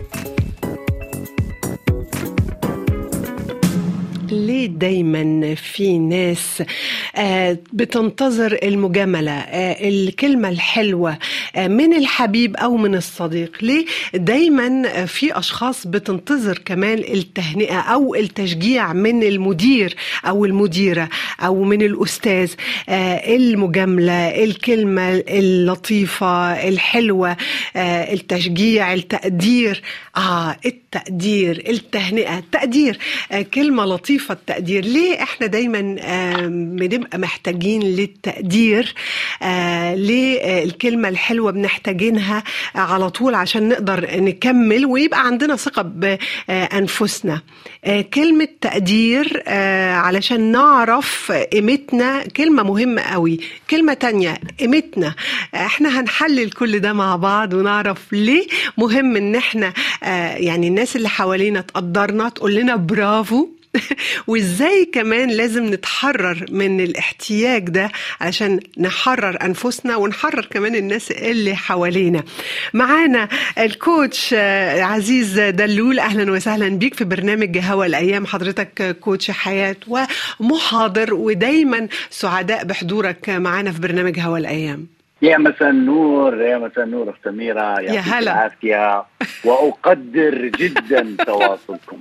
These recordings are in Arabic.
ليه دايما في ناس بتنتظر المجاملة، الكلمة الحلوة من الحبيب أو من الصديق؟ ليه دايما في أشخاص بتنتظر كمان التهنئة أو التشجيع من المدير أو المديرة أو من الأستاذ؟ المجاملة، الكلمة اللطيفة الحلوة، التشجيع، التقدير. التقدير، التهنئة، التقدير، كلمة لطيفة. التقدير، ليه احنا دايما بنبقى محتاجين للتقدير؟ ليه الكلمة الحلوة بنحتاجينها على طول عشان نقدر نكمل ويبقى عندنا ثقة بأنفسنا؟ كلمة تقدير علشان نعرف قيمتنا، كلمة مهمة قوي. كلمة تانية، قيمتنا. احنا هنحلل كل ده مع بعض ونعرف ليه مهم ان احنا يعني الناس اللي حوالينا تقدرنا، تقول لنا برافو. وازاي كمان لازم نتحرر من الاحتياج ده علشان نحرر انفسنا ونحرر كمان الناس اللي حوالينا. معانا الكوتش عزيز دلول. اهلا وسهلا بيك في برنامج هوا الايام. حضرتك كوتش حياة ومحاضر، ودايما سعداء بحضورك معانا في برنامج هوا الايام. يا مساء النور، يا مساء النور أخت سميرة، يعطيك العافية، وأقدر جدا تواصلكم.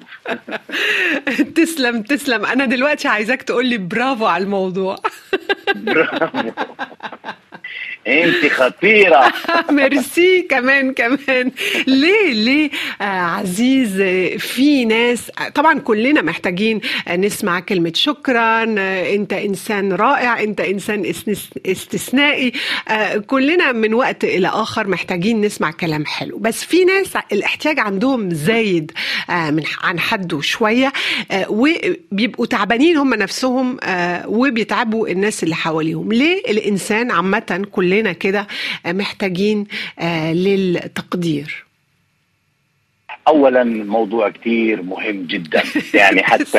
تسلم. أنا دلوقتي عايزاك تقولي برافو على الموضوع. برافو، انت خطيرة. ميرسي. كمان ليه عزيز، في ناس طبعا كلنا محتاجين نسمع كلمة شكرا، انت انسان رائع، انت انسان استثنائي. كلنا من وقت الى اخر محتاجين نسمع كلام حلو، بس في ناس الاحتياج عندهم زايد عن حده شوية، وبيبقوا تعبانين هم نفسهم وبيتعبوا الناس اللي حواليهم. ليه الانسان عامة كلنا كده محتاجين للتقدير؟ اولا موضوع كتير مهم جدا، يعني حتى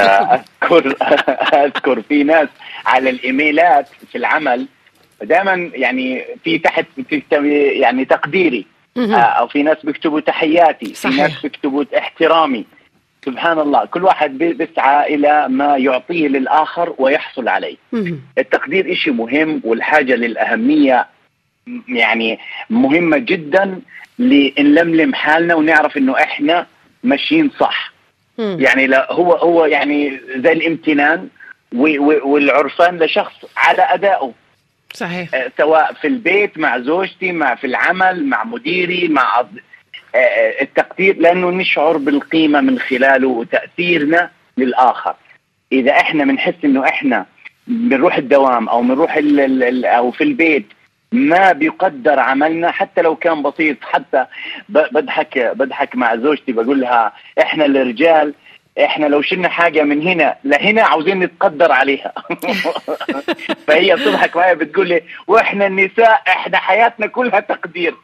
اذكر في ناس على الايميلات في العمل دائما يعني في تحت يعني تقديري، او في ناس بيكتبوا تحياتي، في ناس بيكتبوا احترامي. سبحان الله، كل واحد بيسعى إلى ما يعطيه للآخر ويحصل عليه. التقدير إشي مهم، والحاجة للأهمية يعني مهمة جدا لنلملم حالنا ونعرف إنه إحنا ماشيين صح. يعني لا هو يعني زي الامتنان والعرفان لشخص على أدائه. صحيح. سواء في البيت مع زوجتي، مع في العمل مع مديري، مع التقدير، لأنه نشعر بالقيمة من خلاله وتأثيرنا للآخر. إذا إحنا بنحس إنه إحنا بنروح الدوام أو بنروح أو في البيت ما بيقدر عملنا حتى لو كان بسيط، حتى بضحك مع زوجتي بقول لها إحنا الرجال إحنا لو شلنا حاجة من هنا لهنا عاوزين نتقدر عليها. فهي بتضحك معايا بتقول لي وإحنا النساء إحنا حياتنا كلها تقدير.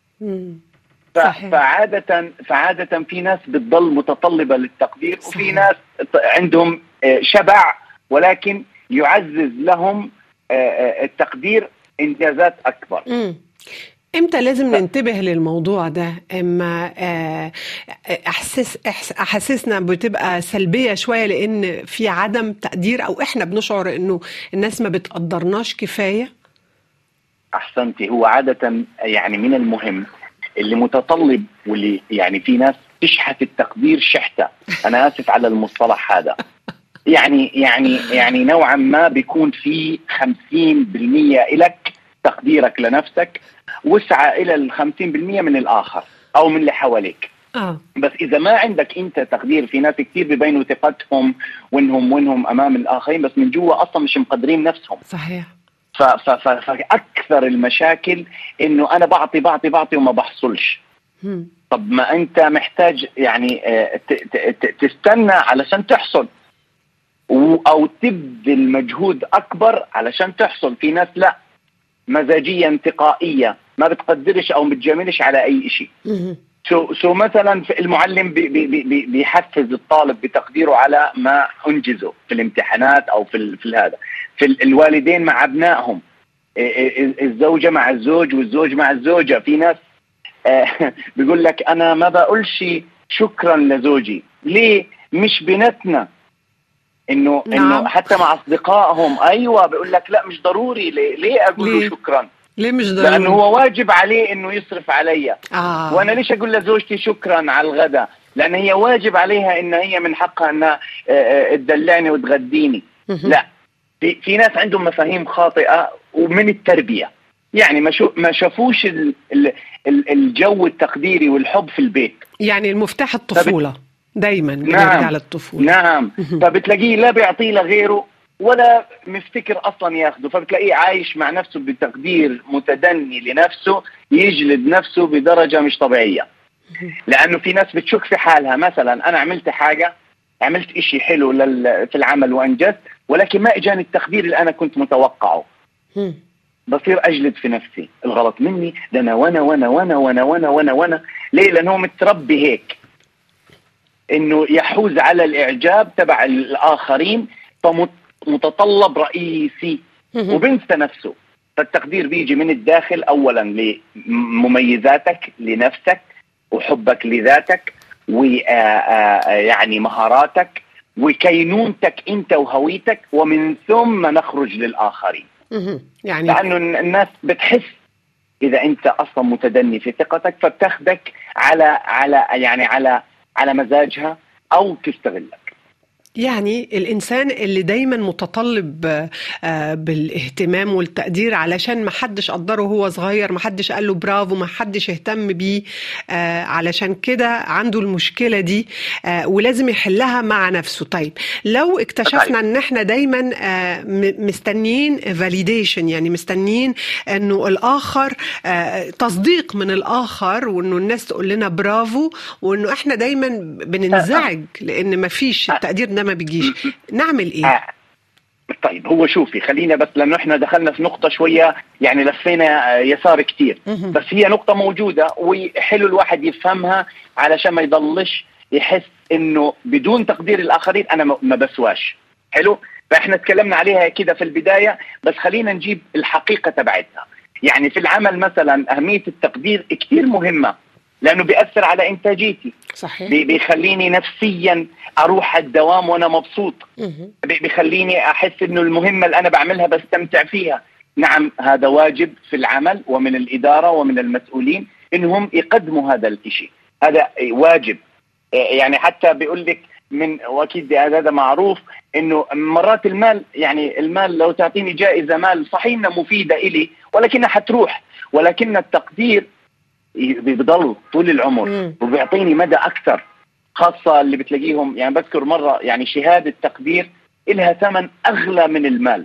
فعادة في ناس بتضل متطلبة للتقدير، وفي ناس عندهم شبع ولكن يعزز لهم التقدير إنجازات أكبر. امتى لازم ننتبه للموضوع ده؟ اما احاسيسنا بتبقى سلبية شوية لان في عدم تقدير، او احنا بنشعر انه الناس ما بتقدرناش كفاية. احسنتي. هو عادة يعني من المهم اللي متطلب، واللي يعني في ناس تشحت التقدير شحتة، انا اسف على المصطلح هذا، يعني نوعا ما بيكون في 50% إلك تقديرك لنفسك، وسعى إلى 50% من الآخر أو من اللي حواليك. بس إذا ما عندك أنت تقدير، في ناس كتير بيبينوا ثقتهم وإنهم أمام الآخرين، بس من جوا أصلا مش مقدرين نفسهم. صحيح. فأكثر المشاكل إنه أنا بعطي وما بحصلش. طب ما أنت محتاج يعني تستنى علشان تحصل، أو تبذل مجهود أكبر علشان تحصل. في ناس لا، مزاجية انتقائية، ما بتقدرش أو بتجاملش على أي شيء. سو مثلا المعلم بيحفز الطالب بتقديره على ما أنجزه في الامتحانات أو في هذا، في الوالدين مع أبنائهم، الزوجة مع الزوج والزوج مع الزوجة. في ناس بيقول لك انا ما بقولش شكرا لزوجي. ليه؟ مش بنتنا انه نعم. حتى مع اصدقائهم ايوه بيقول لك لا مش ضروري. ليه اقول له شكرا؟ ليه مش ضروري؟ لانه هو واجب عليه انه يصرف علي. وانا ليش اقول لزوجتي شكرا على الغداء؟ لان هي واجب عليها ان هي من حقها انها تدلعني وتغديني. لا، في ناس عندهم مفاهيم خاطئة ومن التربية، يعني ما شافوش الجو التقديري والحب في البيت. يعني المفتاح الطفولة دايما نعم للطفولة. نعم. فبتلاقيه لا بيعطيه لغيره ولا مفتكر اصلا ياخده، فبتلاقيه عايش مع نفسه بتقدير متدني لنفسه، يجلد نفسه بدرجة مش طبيعية. لانه في ناس بتشك في حالها، مثلا انا عملت حاجة، عملت اشي حلو في العمل وانجزت، ولكن ما اجاني التقدير اللي انا كنت متوقعه. بصير اجلد في نفسي، الغلط مني، ده انا وانا وانا وانا وانا وانا وانا وانا. ليه؟ لانه متربي هيك، انه يحوز على الاعجاب تبع الاخرين، فمتطلب رئيسي وبنسى نفسه. فالتقدير بيجي من الداخل اولا لمميزاتك لنفسك وحبك لذاتك ويعني مهاراتك وكينونتك انت وهويتك، ومن ثم نخرج للاخرين. يعني لانه الناس بتحس اذا انت اصلا متدني في ثقتك فبتاخدك على مزاجها او تستغلك. يعني الإنسان اللي دايما متطلب بالاهتمام والتقدير علشان ما حدش قدره وهو صغير، ما حدش قال له برافو، ما حدش اهتم بيه، علشان كده عنده المشكلة دي ولازم يحلها مع نفسه. طيب لو اكتشفنا ان احنا دايما مستنيين فاليديشن، يعني مستنيين انه الآخر تصديق من الآخر، وانه الناس تقول لنا برافو، وانه احنا دايما بننزعج لان ما فيش التقدير ده ما بيجيش، نعمل ايه؟ طيب هو شوفي، خلينا بس لانه احنا دخلنا في نقطة شوية يعني لفينا يسار كتير، بس هي نقطة موجودة وحلو الواحد يفهمها علشان ما يضلش يحس انه بدون تقدير الاخرين انا ما بسواش. حلو؟ فاحنا تكلمنا عليها كده في البداية، بس خلينا نجيب الحقيقة تبعتها. يعني في العمل مثلا أهمية التقدير كتير مهمة، لأنه بيأثر على إنتاجيتي. صحيح. بيخليني نفسيا أروح الدوام وأنا مبسوط. بيخليني أحس إنه المهمة اللي أنا بعملها بستمتع فيها. نعم، هذا واجب في العمل ومن الإدارة ومن المسؤولين إنهم يقدموا هذا الشيء، هذا واجب. يعني حتى بيقول لك واكيد هذا معروف انه مرات المال، يعني المال لو تعطيني جائزة مال صحيح انها مفيدة إلي ولكنها حتروح، ولكن التقدير بيضل طول العمر وبيعطيني مدى أكثر، خاصة اللي بتلاقيهم. يعني بذكر مرة يعني شهادة تقدير إلها ثمن أغلى من المال.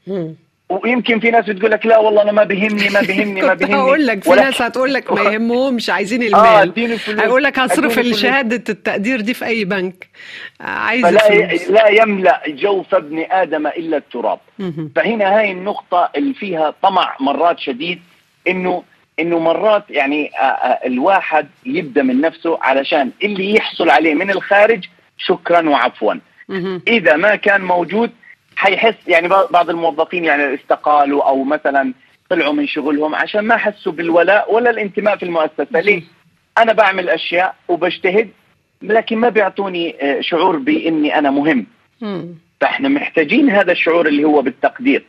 ويمكن في ناس بتقول لك لا والله انا ما بيهمني ما بيهمني ما بيهمني. هقول لك في ناس هتقول لك ما يهمهمش، عايزين المال. هيقول لك هصرف الشهاده التقدير دي في اي بنك، عايز فلوس. لا يملأ جوف ابن ادم الا التراب. فهنا هاي النقطه اللي فيها طمع مرات شديد، انه مرات يعني الواحد يبدا من نفسه علشان اللي يحصل عليه من الخارج شكرا وعفوا. اذا ما كان موجود حيحس، يعني بعض الموظفين يعني استقالوا او مثلا طلعوا من شغلهم عشان ما حسوا بالولاء ولا الانتماء في المؤسسة. ليه؟ انا بعمل اشياء وبجتهد لكن ما بيعطوني شعور باني انا مهم. فاحنا محتاجين هذا الشعور اللي هو بالتقدير.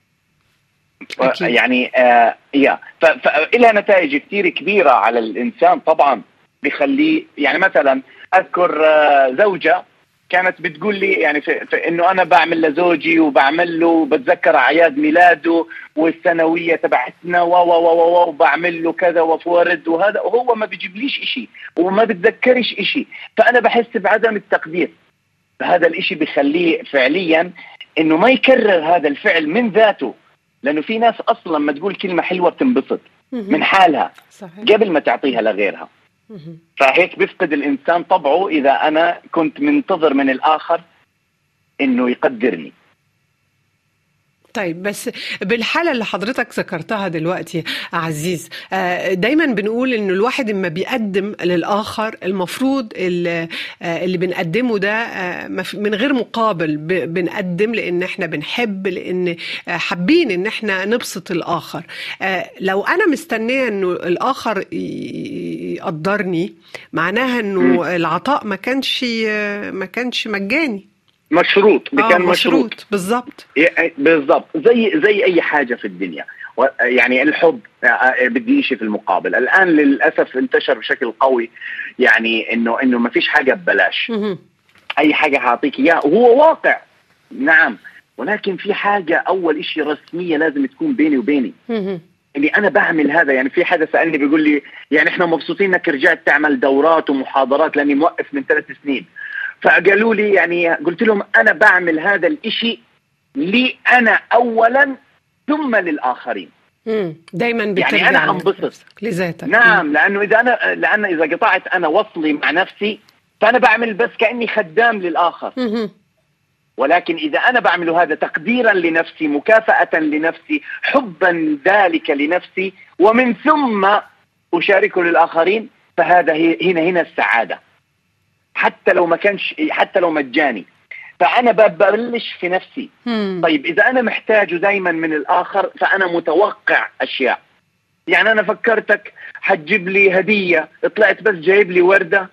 يعني فإلها نتائج كتير كبيرة على الانسان طبعا، بيخليه يعني مثلا اذكر زوجة كانت بتقول لي يعني في انه انا بعمل لزوجي وبعمل له وبتذكر اعياد ميلاده والسنويه تبعتنا وبعمل له كذا وفورد وهذا، وهو ما بيجيبليش إشي وما بتذكرش إشي، فانا بحس بعدم التقدير. فهذا الإشي بيخليه فعليا انه ما يكرر هذا الفعل من ذاته، لانه في ناس اصلا ما تقول كلمه حلوه بتنبسط من حالها قبل ما تعطيها لغيرها. فهيك بيفقد الإنسان طبعه إذا أنا كنت منتظر من الآخر إنه يقدرني. طيب بس بالحالة اللي حضرتك ذكرتها دلوقتي عزيز، دايما بنقول انه الواحد اما بيقدم للآخر المفروض اللي بنقدمه ده من غير مقابل، بنقدم لان احنا بنحب، لان حابين ان احنا نبسط الآخر. لو انا مستنية انه الآخر يقدرني، معناها انه العطاء ما كانش مجاني، مشروط. كان مشروط بالظبط. بالظبط، زي اي حاجه في الدنيا. يعني الحب بدي شيء في المقابل. الان للاسف انتشر بشكل قوي يعني انه ما فيش حاجه ببلاش. اي حاجه هعطيك اياها وهو واقع، نعم، ولكن في حاجه اول شيء رسميه لازم تكون بيني وبيني اللي انا بعمل هذا. يعني في حدا سالني بيقول لي يعني احنا مبسوطين انك رجعت تعمل دورات ومحاضرات لاني موقف من 3 سنين. فقالوا لي يعني قلت لهم أنا بعمل هذا الإشي لي أنا أولا ثم للآخرين. دايما بترجع يعني أنا أنبسط لذاتك. نعم، لأن إذا قطعت أنا وصلي مع نفسي فأنا بعمل بس كأني خدام للآخر. ولكن إذا أنا بعمل هذا تقديرا لنفسي، مكافأة لنفسي، حبا ذلك لنفسي، ومن ثم أشاركه للآخرين، فهذا هنا السعادة، حتى لو مجاني. فأنا ببلش في نفسي. طيب إذا أنا محتاجه دايما من الآخر فأنا متوقع أشياء. يعني أنا فكرتك حتجيب لي هدية، طلعت بس جايب لي وردة.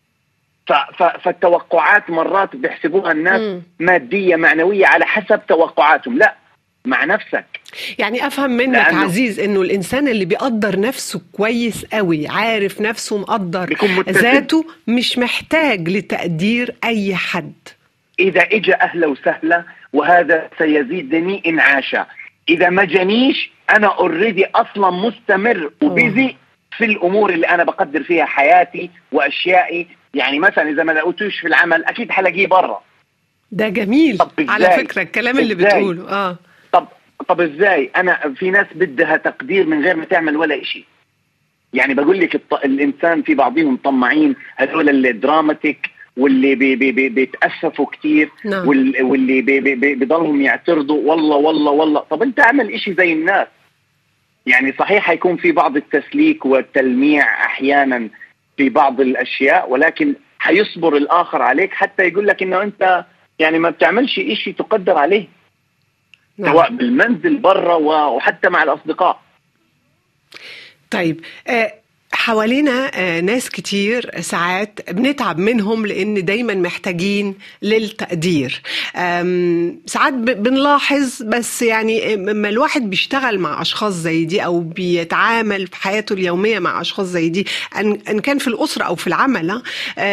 فالتوقعات مرات بيحسبوها الناس مادية معنوية على حسب توقعاتهم. لا، مع نفسك. يعني أفهم منك عزيز إنه الإنسان اللي بيقدر نفسه كويس قوي، عارف نفسه، مقدر ذاته، مش محتاج لتقدير أي حد. إذا إجا أهلا وسهلا، وهذا سيزيدني إنعاشا. إذا ما جانيش أنا أوريدي أصلا مستمر وبيزي في الأمور اللي أنا بقدر فيها حياتي وأشيائي. يعني مثلا إذا ما لقيتوش في العمل أكيد حلاقيه برا. ده جميل على فكرة الكلام اللي بتقوله. طب ازاي؟ انا في ناس بدها تقدير من غير ما تعمل ولا اشي. يعني بقول لك الانسان في بعضهم طماعين، هذول الدراماتيك واللي بيتأسفوا كتير. نعم. واللي بيضلهم يعترضوا والله والله والله. طب انت اعمل اشي زي الناس. يعني صحيح هيكون في بعض التسليك والتلميع احيانا في بعض الاشياء، ولكن هيصبر الاخر عليك حتى يقول لك انه انت يعني ما بتعملش اشي تقدر عليه. نعم. سواء بالمنزل برا وحتى مع الأصدقاء. طيب حوالينا ناس كتير ساعات بنتعب منهم لأن دايما محتاجين للتقدير. ساعات بنلاحظ، بس يعني لما الواحد بيشتغل مع أشخاص زي دي أو بيتعامل في حياته اليومية مع أشخاص زي دي، أن كان في الأسرة أو في العمل،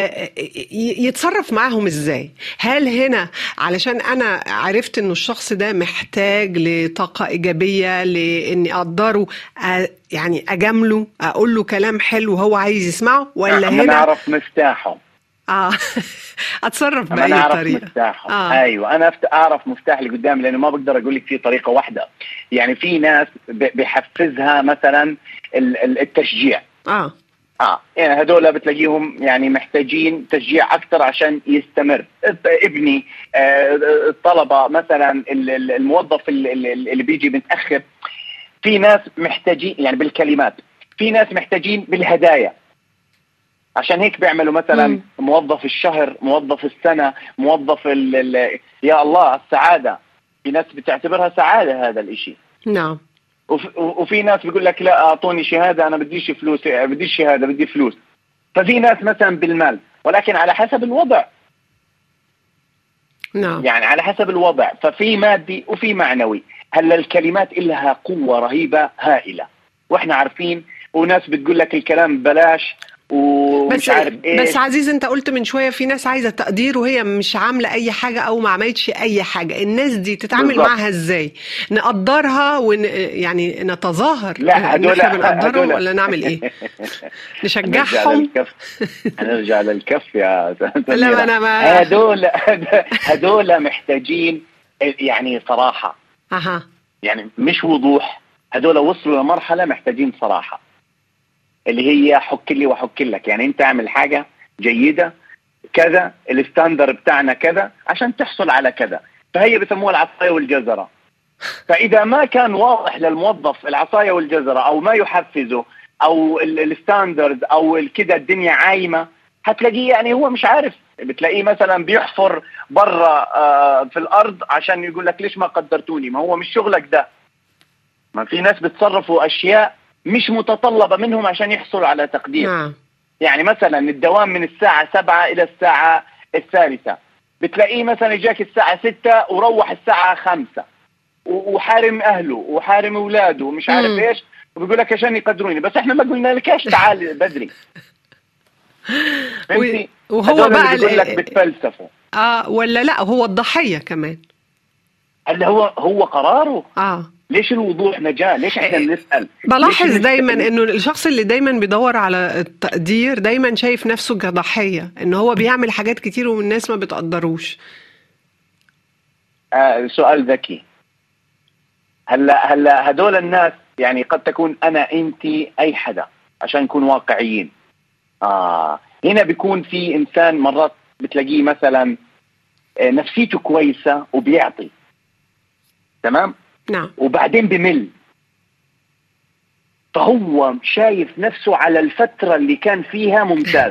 يتصرف معهم إزاي؟ هل هنا علشان أنا عرفت أنه الشخص ده محتاج لطاقة إيجابية، لأني أقدره، يعني أجامله، أقول له كلام حلو هو عايز يسمعه، ولا هنا نعرف مفتاحه؟ أتصرف بأي طريقة؟ مفتاحه. أيوة، أنا أعرف مفتاح اللي قدامي، لأنه ما بقدر أقول لك في طريقة واحدة. يعني في ناس بحفزها مثلا التشجيع. يعني هذول بتلاقيهم يعني محتاجين تشجيع أكثر عشان يستمر. ابني، الطلبة مثلا، الموظف اللي بيجي متأخر. في ناس محتاجين يعني بالكلمات، في ناس محتاجين بالهدايا. عشان هيك بيعملوا مثلا موظف الشهر، موظف السنة، موظف يا الله السعادة. في ناس بتعتبرها سعادة هذا الاشي. نعم. وفي ناس بيقول لك لا اعطوني شهادة، انا بديش فلوس، بديش شهادة، بدي فلوس. ففي ناس مثلا بالمال، ولكن على حسب الوضع. نعم. يعني على حسب الوضع. ففي مادي وفي معنوي. هلا الكلمات إلها قوة رهيبة هائلة، واحنا عارفين. وناس بتقول لك الكلام بلاش ومش عارف ايه. بس عزيز، انت قلت من شوية في ناس عايزة تقدير وهي مش عاملة اي حاجة او ما عملتش اي حاجة. الناس دي تتعامل بالضبط معها ازاي؟ نقدرها يعني نتظاهر ان احنا بنقدرهم، ولا نعمل ايه؟ نشجعهم؟ هنرجع للكف يا لا، انا ما هدول محتاجين يعني صراحة. يعني مش وضوح. هدول وصلوا لمرحلة محتاجين صراحة، اللي هي حك لي وحك لك. يعني انت اعمل حاجة جيدة كذا، الستاندر بتاعنا كذا عشان تحصل على كذا. فهي بسموها العصاية والجزرة. فإذا ما كان واضح للموظف العصاية والجزرة أو ما يحفزه أو الستاندرد أو كده الدنيا عايمة، هتلاقيه يعني هو مش عارف. بتلاقيه مثلا بيحفر برا في الأرض عشان يقول لك ليش ما قدرتوني. ما هو مش شغلك ده. ما في ناس بتصرفوا أشياء مش متطلبة منهم عشان يحصلوا على تقدير. يعني مثلا الدوام من الساعة 7 إلى الساعة 3، بتلاقيه مثلا جاك الساعة 6 وروح الساعة 5 وحارم أهله وحارم أولاده ومش عارف إيش، وبيقول لك عشان يقدروني. بس إحنا ما قلنا لك إيش تعال بدري. فهمتي؟ وهو بقى اللي بيقول لك بتفلسفوا. ولا لا، هو الضحية كمان. اللي هو قراره. ليش الوضوح نجاة؟ ليش احنا بنسأل؟ بلاحظ دايما انه الشخص اللي دايما بيدور على التقدير دايما شايف نفسه كضحية، انه هو بيعمل حاجات كتير والناس ما بتقدروش. سؤال ذكي. هلا هدول الناس يعني قد تكون انا انتي اي حدا، عشان نكون واقعيين. هنا بيكون في انسان مرات بتلاقيه مثلا نفسيته كويسة وبيعطي تمام، نعم، وبعدين بمل. فهو شايف نفسه على الفترة اللي كان فيها ممتاز.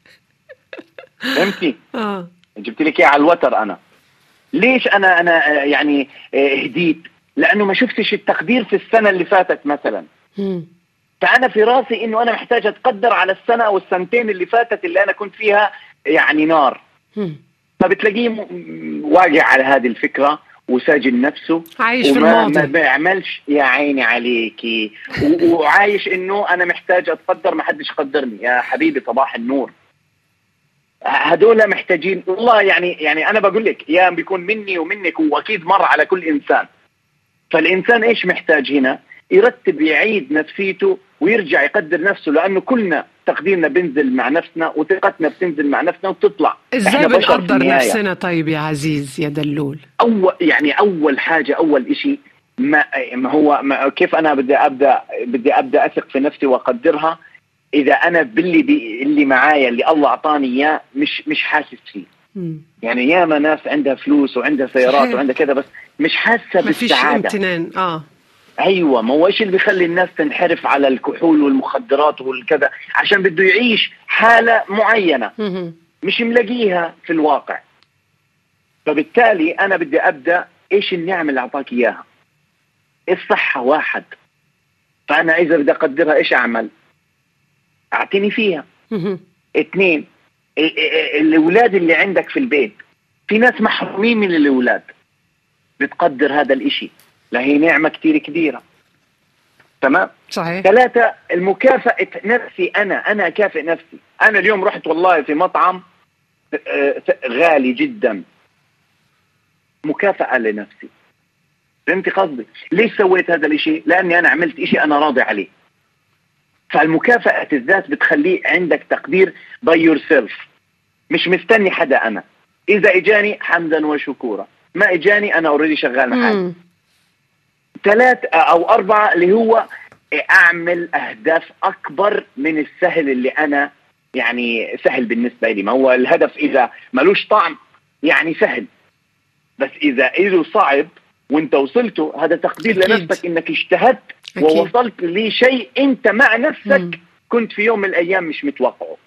فهمتي؟ جبت لك اياه على الوتر. انا ليش انا يعني هديت؟ لانه ما شفتش التقدير في السنة اللي فاتت مثلا. فانا في راسي انه انا محتاج اتقدر على السنة او السنتين اللي فاتت اللي انا كنت فيها يعني نار. فبتلاقيه واقع على هذه الفكرة وساجن نفسه، عايش في الماضي، ما بيعملش يا عيني عليكي، وعايش انه انا محتاج اتقدر، ما حدش قدرني. يا حبيبي صباح النور، هدول محتاجين والله. يعني انا بقول لك يا بيكون مني ومنك، واكيد مر على كل انسان. فالانسان ايش محتاج هنا؟ يرتب، يعيد نفسيته ويرجع يقدر نفسه، لانه كلنا تقديرنا بنزل مع نفسنا وثقتنا بتنزل مع نفسنا وتطلع. ازاي بنقدر نفسنا طيب يا عزيز يا دلول؟ اول حاجه، اول اشي كيف انا بدي ابدا اثق في نفسي واقدرها؟ اذا انا اللي معايا اللي الله اعطاني اياه مش حاسس فيه. يعني ياما ناس عندها فلوس وعندها سيارات وعندها كذا، بس مش حاسه بالسعاده، مفيش امتنان. ايوه، ما هو ايش اللي بيخلي الناس تنحرف على الكحول والمخدرات والكذا؟ عشان بده يعيش حاله معينه مش ملاقيها في الواقع. فبالتالي انا بدي ابدا ايش النعمه اللي اعطاك اياها؟ الصحه واحد، فانا اذا بدي اقدرها ايش اعمل؟ اعتني فيها. 2، الاولاد اللي عندك في البيت، في ناس محرومين من الاولاد، بتقدر هذا الاشي، لهي نعمة كتير كبيرة. تمام؟ صحيح. 3، المكافأة نفسي. أنا أكافئ نفسي. أنا اليوم رحت والله في مطعم غالي جدا، مكافأة لنفسي. فهمتي قصدي؟ ليش سويت هذا الاشي؟ لأني أنا عملت اشي أنا راضي عليه. فالمكافأة الذات بتخليه عندك تقدير by yourself، مش مستني حدا. أنا إذا إجاني حمدا وشكورا، ما إجاني أنا أوريدي شغال محل. 3 أو 4 اللي هو أعمل أهداف أكبر من السهل اللي أنا يعني سهل بالنسبة لي. ما هو الهدف إذا ملوش طعم يعني سهل، بس إذا صعب وانت وصلته، هذا تقدير أكيد لنفسك إنك اجتهدت ووصلت لشيء أنت مع نفسك كنت في يوم من الأيام مش متوقعه.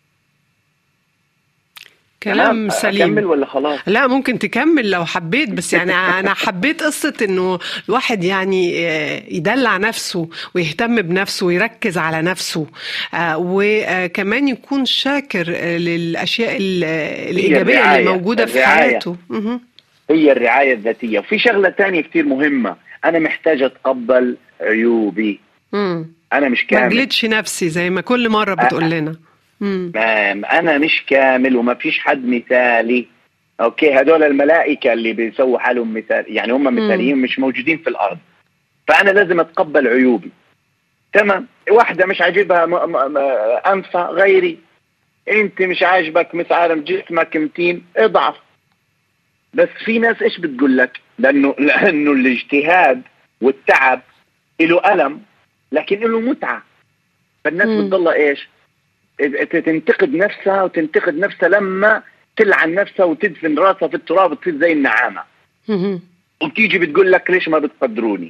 كلام سليم. أكمل ولا خلاص؟ لا، ممكن تكمل لو حبيت، بس يعني أنا حبيت قصة إنه الواحد يعني يدلع نفسه ويهتم بنفسه ويركز على نفسه، وكمان يكون شاكر للأشياء الإيجابية اللي موجودة في حياته. هي الرعاية الذاتية. وفي شغلة تانية كتير مهمة، أنا محتاج أتقبل عيوبي. أنا مش كامل، ما أجلدش نفسي زي ما كل مرة بتقول لنا. أنا مش كامل وما فيش حد مثالي. أوكي، هدول الملائكة اللي بيسووا حالهم مثال، يعني هم مثاليين مش موجودين في الأرض. فأنا لازم أتقبل عيوبي. تمام، واحدة مش عاجبها أنفها غيري، أنت مش عاجبك مسعر جسمك متين، اضعف. بس في ناس إيش بتقول لك؟ لأنه الاجتهاد والتعب له ألم لكن له متعة. فالناس بتضل إيش؟ تنتقد نفسها لما تلعن نفسها وتدفن راسها في التراب وتصير زي النعامة. وبتيجي بتقول لك ليش ما بتقدروني.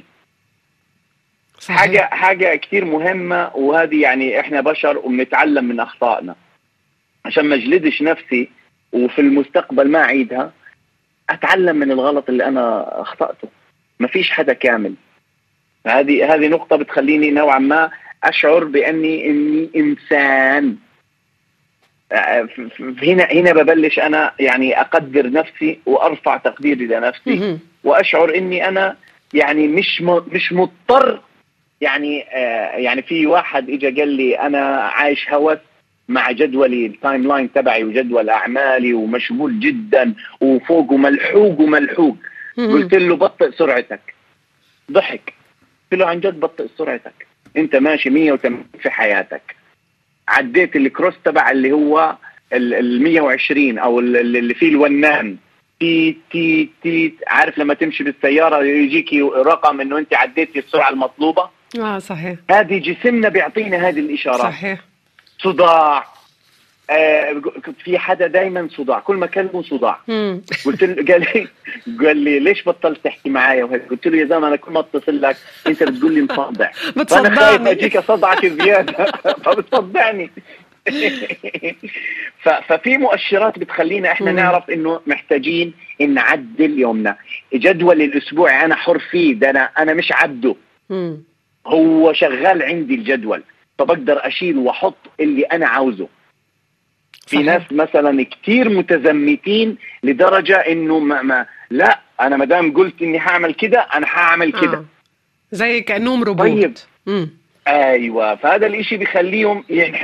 صحيح. حاجة كتير مهمة، وهذه يعني احنا بشر وبنتعلم من اخطائنا. عشان ما اجلدش نفسي وفي المستقبل ما اعيدها، اتعلم من الغلط اللي انا اخطأته. ما فيش حدا كامل. هذه نقطة بتخليني نوعا ما اشعر اني انسان. هنا ببلش انا يعني اقدر نفسي وارفع تقديري لنفسي، واشعر اني انا يعني مش مضطر. يعني في واحد اجى قال لي انا عايش هوس مع جدولي التايم لاين تبعي وجدول اعمالي ومشغول جدا وفوق وملحوق. قلت له بطئ سرعتك. ضحك. قلت له عن جد بطئ سرعتك، انت ماشي 180 في حياتك، عديت الكروس تبع اللي هو ال 120 او اللي فيه الونان تي تي تي. عارف لما تمشي بالسيارة يجيكي رقم انه انت عديتي السرعة المطلوبة. صحيح. هذه جسمنا بيعطينا هذه الاشارات. صحيح. صداع. في حدا دايما صداع، كل ما كلمه صداع. قلت له قال لي ليش بطلت تحكي معايا وهيك؟ قلت له يا زلمه انا كل ما اتصل لك انت بتقول لي مصدع، فانا خايف اجيك اصدعك زياده فبتصدعني. ففي مؤشرات بتخلينا احنا نعرف انه محتاجين ان نعدل يومنا. جدول الاسبوعي انا حر فيه، ده انا مش عبده. هو شغال عندي الجدول، فبقدر اشيل واحط اللي انا عاوزه. في ناس مثلا كتير متزمتين لدرجة انه لا انا مدام قلت اني هعمل كده انا هعمل كده. زي كأنهم روبوت. طيب. ايوه، فهذا الاشي بيخليهم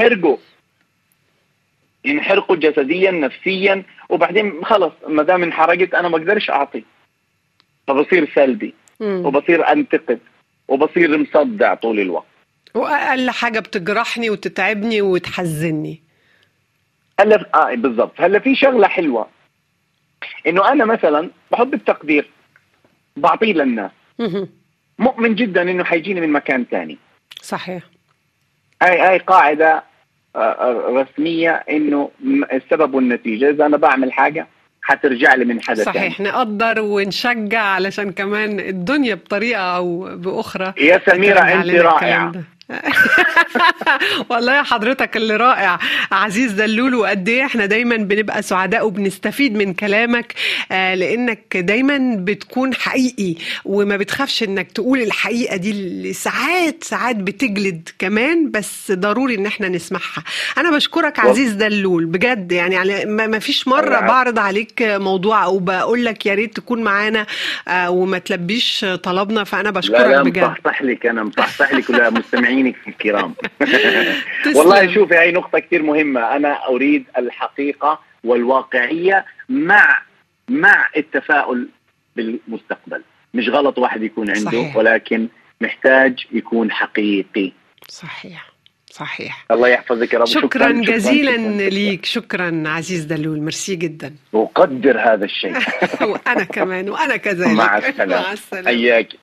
ينحرقوا جسديا نفسيا، وبعدين خلص مدام انحرقت انا ما اقدرش اعطي، فبصير سلبي وبصير انتقد وبصير مصدع طول الوقت، واقل حاجة بتجرحني وتتعبني وتحزني. هلا بالضبط. هلا في شغلة حلوة، انه انا مثلا بحب التقدير بعطيه للناس، مؤمن جدا انه حيجيني من مكان تاني. صحيح. هاي قاعدة رسمية، انه السبب والنتيجة. اذا انا بعمل حاجة حترجع لي من حدا تاني. صحيح. نقدر ونشجع علشان كمان الدنيا بطريقة او باخرى. يا سميرة انت رائعة. والله يا حضرتك اللي رائع عزيز دلول، وقد ايه احنا دايما بنبقى سعداء وبنستفيد من كلامك، لانك دايما بتكون حقيقي وما بتخافش انك تقول الحقيقة دي اللي ساعات بتجلد كمان، بس ضروري ان احنا نسمعها. انا بشكرك عزيز دلول بجد، يعني ما فيش مرة بعرض عليك موضوع او بقول لك يا ريت تكون معانا وما تلبيش طلبنا، فانا بشكرك بجد. انا مصحصح لك ولا مستمعينك الكرام. والله شوفي، هاي نقطة كتير مهمة. أنا أريد الحقيقة والواقعية مع التفاؤل بالمستقبل. مش غلط واحد يكون عنده، صحيح. ولكن محتاج يكون حقيقي. صحيح. الله يحفظك يا رب. شكرا جزيلا ليك. شكرا عزيز دلول، ميرسي جدا. أقدر هذا الشيء. وأنا كمان، وأنا كذلك. مع السلامة. مع السلامة.